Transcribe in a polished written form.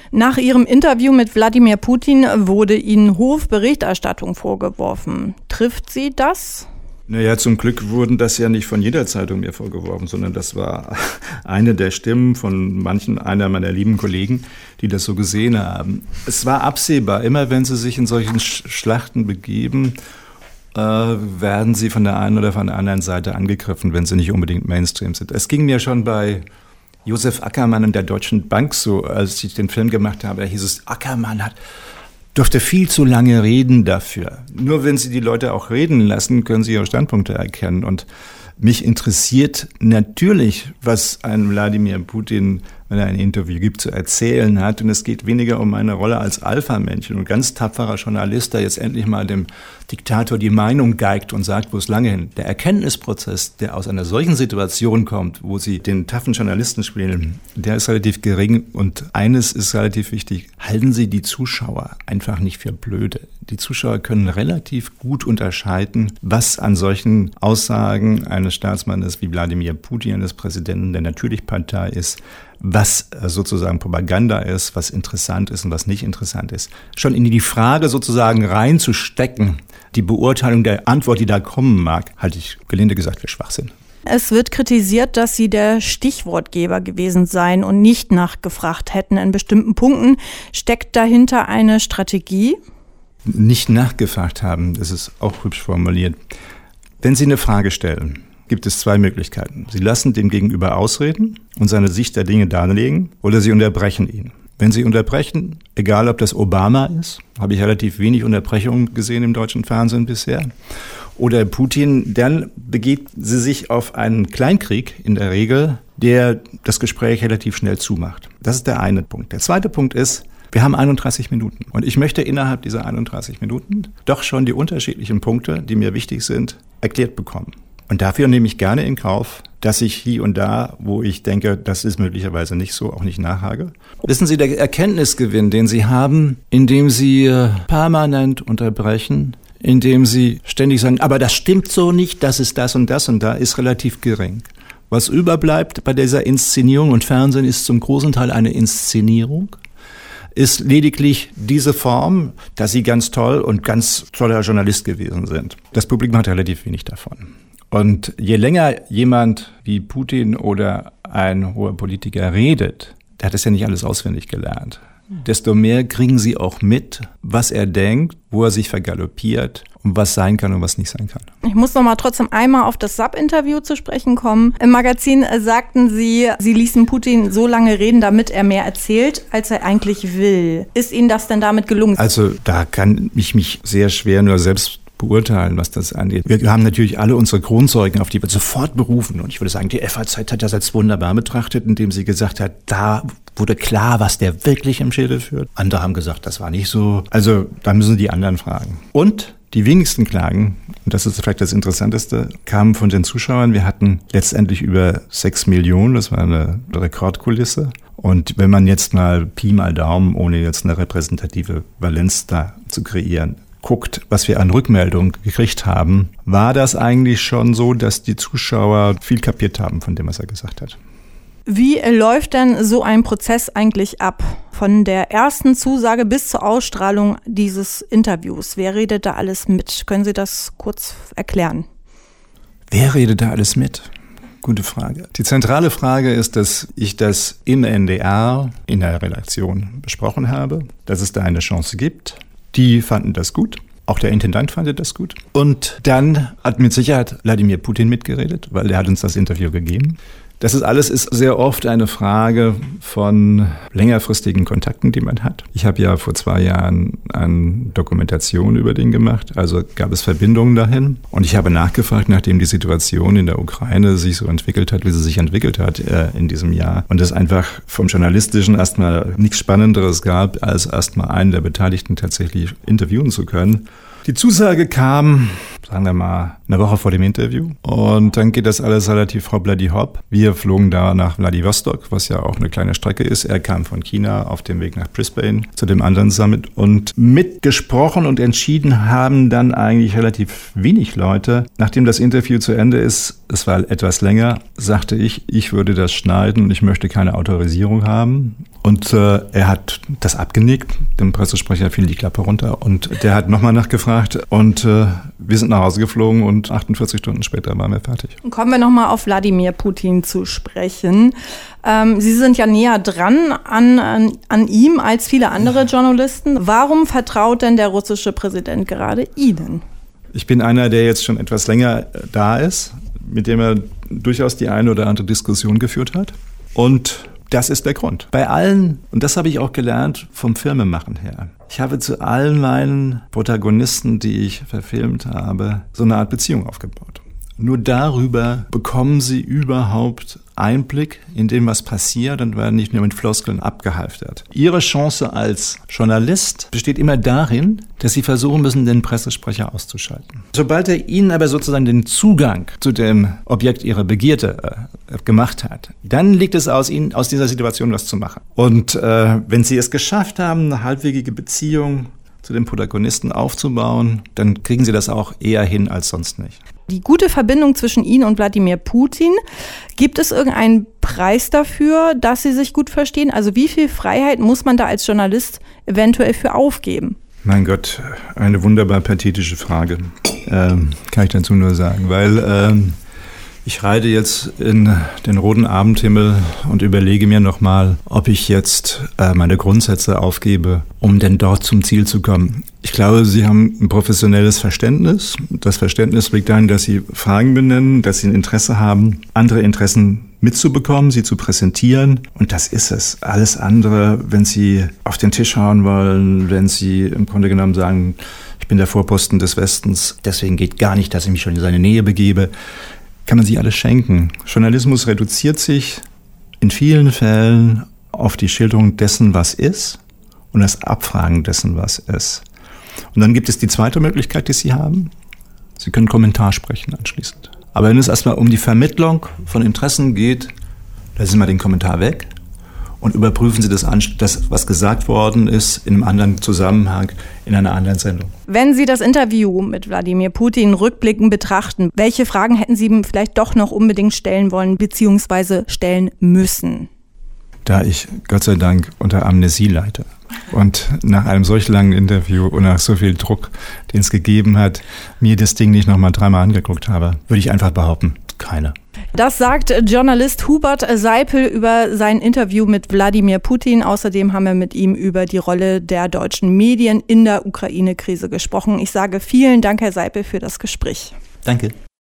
Nach ihrem Interview mit Wladimir Putin wurde Ihnen Hofberichterstattung vorgeworfen. Trifft Sie das? Naja, zum Glück wurden das ja nicht von jeder Zeitung mir vorgeworfen, sondern das war eine der Stimmen von einer meiner lieben Kollegen, die das so gesehen haben. Es war absehbar, immer wenn Sie sich in solchen Schlachten begeben, werden Sie von der einen oder von der anderen Seite angegriffen, wenn Sie nicht unbedingt Mainstream sind. Es ging mir schon bei Josef Ackermann und der Deutschen Bank so, als ich den Film gemacht habe, da hieß es, Ackermann durfte viel zu lange reden dafür. Nur wenn Sie die Leute auch reden lassen, können Sie Ihre Standpunkte erkennen. Und mich interessiert natürlich, was ein Wladimir Putin, wenn er ein Interview gibt, zu erzählen hat. Und es geht weniger um meine Rolle als Alpha-Männchen und ganz tapferer Journalist, der jetzt endlich mal dem Diktator die Meinung geigt und sagt, wo es lange hin. Der Erkenntnisprozess, der aus einer solchen Situation kommt, wo Sie den taffen Journalisten spielen, der ist relativ gering. Und eines ist relativ wichtig, halten Sie die Zuschauer einfach nicht für blöde. Die Zuschauer können relativ gut unterscheiden, was an solchen Aussagen eines Staatsmannes wie Wladimir Putin, eines Präsidenten der natürlich Partei ist, was sozusagen Propaganda ist, was interessant ist und was nicht interessant ist. Schon in die Frage sozusagen reinzustecken, die Beurteilung der Antwort, die da kommen mag, halte ich gelinde gesagt für Schwachsinn. Es wird kritisiert, dass Sie der Stichwortgeber gewesen seien und nicht nachgefragt hätten in bestimmten Punkten. Steckt dahinter eine Strategie? Nicht nachgefragt haben, das ist auch hübsch formuliert. Wenn Sie eine Frage stellen, gibt es zwei Möglichkeiten. Sie lassen dem Gegenüber ausreden und seine Sicht der Dinge darlegen, oder Sie unterbrechen ihn. Wenn Sie unterbrechen, egal ob das Obama ist, habe ich relativ wenig Unterbrechungen gesehen im deutschen Fernsehen bisher, oder Putin, dann begebt Sie sich auf einen Kleinkrieg in der Regel, der das Gespräch relativ schnell zumacht. Das ist der eine Punkt. Der zweite Punkt ist, wir haben 31 Minuten und ich möchte innerhalb dieser 31 Minuten doch schon die unterschiedlichen Punkte, die mir wichtig sind, erklärt bekommen. Und dafür nehme ich gerne in Kauf, dass ich hier und da, wo ich denke, das ist möglicherweise nicht so, auch nicht nachhake. Wissen Sie, der Erkenntnisgewinn, den Sie haben, indem Sie permanent unterbrechen, indem Sie ständig sagen, aber das stimmt so nicht, das ist das und da, ist relativ gering. Was überbleibt bei dieser Inszenierung, und Fernsehen ist zum großen Teil eine Inszenierung, ist lediglich diese Form, dass Sie ganz toll und ganz toller Journalist gewesen sind. Das Publikum hat relativ wenig davon. Und je länger jemand wie Putin oder ein hoher Politiker redet, der hat das ja nicht alles auswendig gelernt, desto mehr kriegen Sie auch mit, was er denkt, wo er sich vergaloppiert und was sein kann und was nicht sein kann. Ich muss noch mal trotzdem einmal auf das SAP-Interview zu sprechen kommen. Im Magazin sagten Sie, Sie ließen Putin so lange reden, damit er mehr erzählt, als er eigentlich will. Ist Ihnen das denn damit gelungen? Also da kann ich mich sehr schwer nur selbst beurteilen, was das angeht. Wir haben natürlich alle unsere Kronzeugen, auf die wir sofort berufen. Und ich würde sagen, die FAZ hat das als wunderbar betrachtet, indem sie gesagt hat, da wurde klar, was der wirklich im Schilde führt. Andere haben gesagt, das war nicht so. Also da müssen die anderen fragen. Und die wenigsten Klagen, und das ist vielleicht das Interessanteste, kamen von den Zuschauern. Wir hatten letztendlich über 6 Millionen, das war eine Rekordkulisse. Und wenn man jetzt mal Pi mal Daumen, ohne jetzt eine repräsentative Valenz da zu kreieren, guckt, was wir an Rückmeldungen gekriegt haben, war das eigentlich schon so, dass die Zuschauer viel kapiert haben von dem, was er gesagt hat. Wie läuft denn so ein Prozess eigentlich ab? Von der ersten Zusage bis zur Ausstrahlung dieses Interviews. Wer redet da alles mit? Können Sie das kurz erklären? Wer redet da alles mit? Gute Frage. Die zentrale Frage ist, dass ich das im NDR in der Redaktion besprochen habe, dass es da eine Chance gibt. Die fanden das gut. Auch der Intendant fand das gut. Und dann hat mit Sicherheit Wladimir Putin mitgeredet, weil er hat uns das Interview gegeben. Das ist sehr oft eine Frage von längerfristigen Kontakten, die man hat. Ich habe ja vor 2 Jahren eine Dokumentation über den gemacht, also gab es Verbindungen dahin. Und ich habe nachgefragt, nachdem die Situation in der Ukraine sich so entwickelt hat, wie sie sich entwickelt hat in diesem Jahr. Und es einfach vom Journalistischen erstmal nichts Spannenderes gab, als erstmal einen der Beteiligten tatsächlich interviewen zu können. Die Zusage kam, sagen wir mal, eine Woche vor dem Interview. Und dann geht das alles relativ hoppla-di-hopp. Wir flogen da nach Vladivostok, was ja auch eine kleine Strecke ist. Er kam von China auf dem Weg nach Brisbane zu dem anderen Summit. Und mitgesprochen und entschieden haben dann eigentlich relativ wenig Leute. Nachdem das Interview zu Ende ist, es war etwas länger, sagte ich würde das schneiden und ich möchte keine Autorisierung haben. Und er hat das abgenickt, dem Pressesprecher fiel die Klappe runter und der hat nochmal nachgefragt und wir sind nach Hause geflogen und 48 Stunden später waren wir fertig. Kommen wir nochmal auf Wladimir Putin zu sprechen. Sie sind ja näher dran an ihm als viele andere Journalisten. Warum vertraut denn der russische Präsident gerade Ihnen? Ich bin einer, der jetzt schon etwas länger da ist, mit dem er durchaus die eine oder andere Diskussion geführt hat. Und das ist der Grund. Bei allen, und das habe ich auch gelernt vom Filmemachen her, ich habe zu allen meinen Protagonisten, die ich verfilmt habe, so eine Art Beziehung aufgebaut. Nur darüber bekommen sie überhaupt Einblick in dem, was passiert und werden nicht nur mit Floskeln abgehalftert. Ihre Chance als Journalist besteht immer darin, dass sie versuchen müssen, den Pressesprecher auszuschalten. Sobald er ihnen aber sozusagen den Zugang zu dem Objekt ihrer Begierde gemacht hat, dann liegt es aus ihnen, aus dieser Situation was zu machen. Und wenn sie es geschafft haben, eine halbwegige Beziehung zu den Protagonisten aufzubauen, dann kriegen sie das auch eher hin als sonst nicht. Die gute Verbindung zwischen Ihnen und Wladimir Putin, gibt es irgendeinen Preis dafür, dass Sie sich gut verstehen? Also wie viel Freiheit muss man da als Journalist eventuell für aufgeben? Mein Gott, eine wunderbar pathetische Frage, kann ich dazu nur sagen, weil ich reite jetzt in den roten Abendhimmel und überlege mir nochmal, ob ich jetzt meine Grundsätze aufgebe, um denn dort zum Ziel zu kommen. Ich glaube, Sie haben ein professionelles Verständnis. Das Verständnis liegt darin, dass Sie Fragen benennen, dass Sie ein Interesse haben, andere Interessen mitzubekommen, sie zu präsentieren. Und das ist es. Alles andere, wenn Sie auf den Tisch hauen wollen, wenn Sie im Grunde genommen sagen, ich bin der Vorposten des Westens, deswegen geht gar nicht, dass ich mich schon in seine Nähe begebe, kann man sich alles schenken. Journalismus reduziert sich in vielen Fällen auf die Schilderung dessen, was ist und das Abfragen dessen, was ist. Und dann gibt es die zweite Möglichkeit, die Sie haben. Sie können Kommentar sprechen anschließend. Aber wenn es erstmal um die Vermittlung von Interessen geht, lassen Sie mal den Kommentar weg und überprüfen Sie das, was gesagt worden ist, in einem anderen Zusammenhang, in einer anderen Sendung. Wenn Sie das Interview mit Wladimir Putin rückblickend betrachten, welche Fragen hätten Sie ihm vielleicht doch noch unbedingt stellen wollen bzw. stellen müssen? Da ich Gott sei Dank unter Amnesie leide und nach einem solch langen Interview und nach so viel Druck, den es gegeben hat, mir das Ding nicht nochmal 3-mal angeguckt habe, würde ich einfach behaupten, keine. Das sagt Journalist Hubert Seipel über sein Interview mit Wladimir Putin. Außerdem haben wir mit ihm über die Rolle der deutschen Medien in der Ukraine-Krise gesprochen. Ich sage vielen Dank, Herr Seipel, für das Gespräch. Danke.